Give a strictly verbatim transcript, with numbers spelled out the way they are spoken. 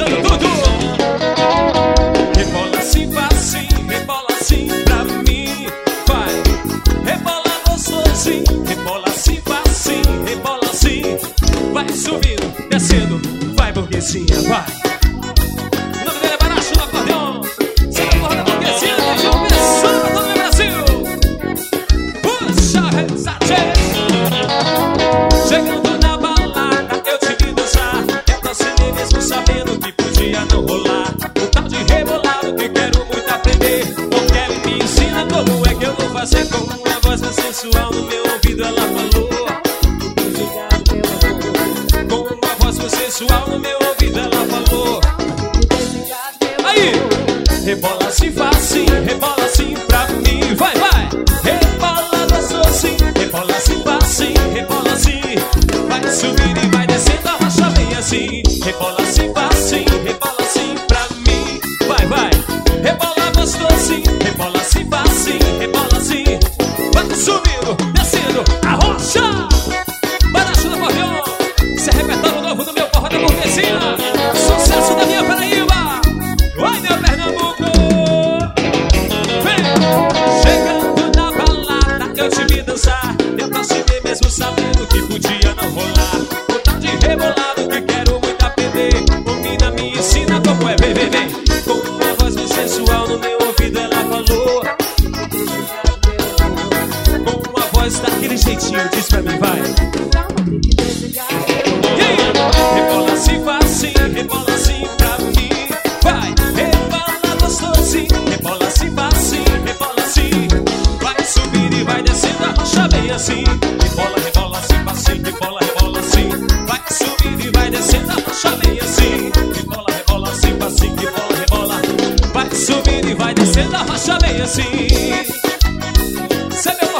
baixando tudo. Rebola assim, facinho, rebola assim pra mim. Vai, rebola gostosinho, rebola assim, facinho, rebola assim. Vai subindo, descendo, vai burguesinha, vai. O nome dele é Baracho no acordeão. Siga a porra da burguesinha, deixa eu pensar todo meu Brasil. Puxa, resate. Chegando na balada, eu te vi dançar. É pra você mesmo sabendo que podia não rolar. O tal de rebolado que quero muito aprender. Não quero me ensina como é que eu vou fazer. Com uma voz mais sensual no meu ouvido ela falou. Com uma voz mais sensual no meu ouvido ela falou. Aí, rebola assim facinho, rebola assim pra mim. Vai, vai, rebola gostosinho, rebola assim facinho, rebola assim. Vai subir e vai descendo, a rocha vem assim. Rebola assim facinho, rebola assim pra mim. Vai, vai, rebola gostosinho, rebola assim facinho, rebola assim. Vai subindo, descendo, a rocha. Baracho do acordeão. Esse é repertório novo do meu forró da burguesinha. Sucesso da minha Paraíba. Vai, meu Pernambuco. Vem, chegando na balada, eu te vi dançar. Eu pra se ver mesmo sabendo que podia não rolar. O tal de rebolado que quero muito aprender. Menina me ensina como é, vem, vem, vem. Com uma voz bem sensual no meu ouvido ela falou. Com uma voz daquele jeitinho, diz pra mim, vai. Rebola assim, facinho, rebola assim pra mim. Vai, rebola gostosinho, rebola assim, facinho, rebola assim. Vai subir e vai descendo, a rocha vem assim. Rebola, rebola assim, facinho, rebola, rebola assim. Vai subir e vai descendo, a rocha vem assim. Rebola, rebola assim, facinho, rebola, rebola. Vai subir e vai descendo, a rocha vem assim. Cê meu